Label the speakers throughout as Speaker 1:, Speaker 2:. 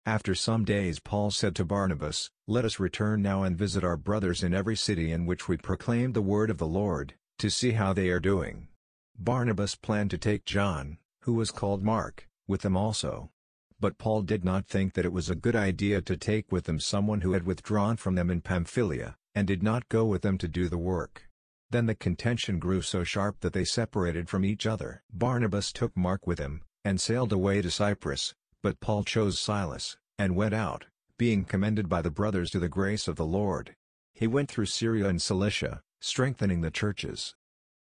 Speaker 1: After some days Paul said to Barnabas, "Let us return now and visit our brothers in every city in which we proclaimed the word of the Lord, to see how they are doing." Barnabas planned to take John, who was called Mark, with them also. But Paul did not think that it was a good idea to take with them someone who had withdrawn from them in Pamphylia, and did not go with them to do the work. Then the contention grew so sharp that they separated from each other. Barnabas took Mark with him, and sailed away to Cyprus, but Paul chose Silas, and went out, being commended by the brothers to the grace of the Lord. He went through Syria and Cilicia, strengthening the churches.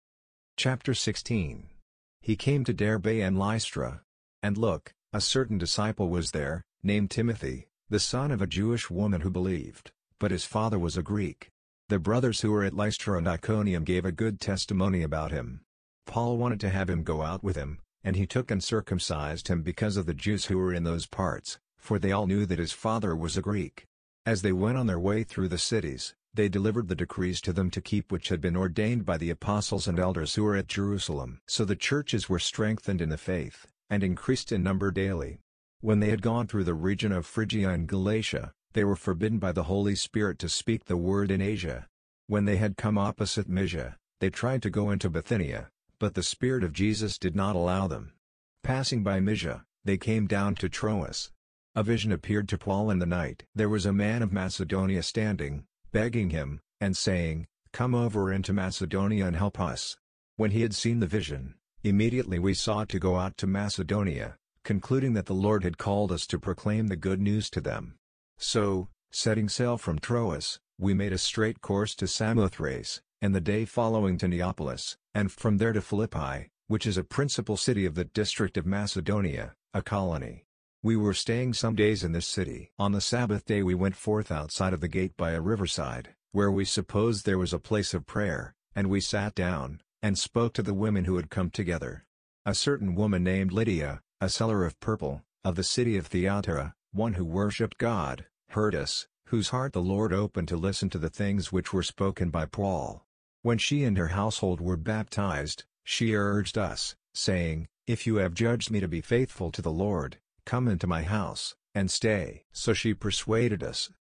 Speaker 1: Chapter 16. He came to Derbe and Lystra. And look, a certain disciple was there, named Timothy, the son of a Jewish woman who believed, but his father was a Greek. The brothers who were at Lystra and Iconium gave a good testimony about him. Paul wanted to have him go out with him, and he took and circumcised him because of the Jews who were in those parts, for they all knew that his father was a Greek. As they went on their way through the cities, they delivered the decrees to them to keep which had been ordained by the apostles and elders who were at Jerusalem. So the churches were strengthened in the faith, and increased in number daily. When they had gone through the region of Phrygia and Galatia, they were forbidden by the Holy Spirit to speak the word in Asia. When they had come opposite Mysia, they tried to go into Bithynia, but the Spirit of Jesus did not allow them. Passing by Mysia, they came down to Troas. A vision appeared to Paul in the night. There was a man of Macedonia standing, begging him, and saying, "Come over into Macedonia and help us." When he had seen the vision, immediately we sought to go out to Macedonia, concluding that the Lord had called us to proclaim the good news to them. So, setting sail from Troas, we made a straight course to Samothrace, and the day following to Neapolis, and from there to Philippi, which is a principal city of the district of Macedonia, a colony. We were staying some days in this city. On the Sabbath day we went forth outside of the gate by a riverside, where we supposed there was a place of prayer, and we sat down, and spoke to the women who had come together. A certain woman named Lydia, a seller of purple, of the city of Thyatira, one who worshipped God, heard us, whose heart the Lord opened to listen to the things which were spoken by Paul. When she and her household were baptized, she urged us, saying, "If you have judged me to be faithful to the Lord, come into my house, and stay." So she persuaded us.